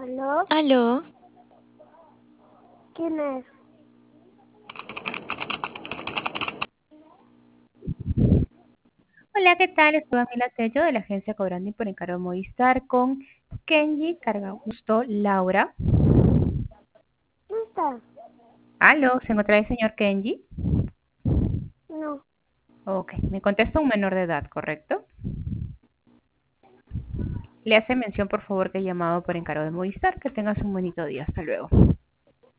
¿Aló? Aló, ¿Quién es? Hola, ¿qué tal? Estoy Camila Tello de la agencia Cobrando por encargo Movistar con Kenji, Carga Gusto, Laura. ¿No está? Aló, ¿se encuentra el señor Kenji? No. Ok, me contesta un menor de edad, ¿correcto? Le hace mención, por favor, que he llamado por encargo de Movistar. Que tengas un bonito día. Hasta luego.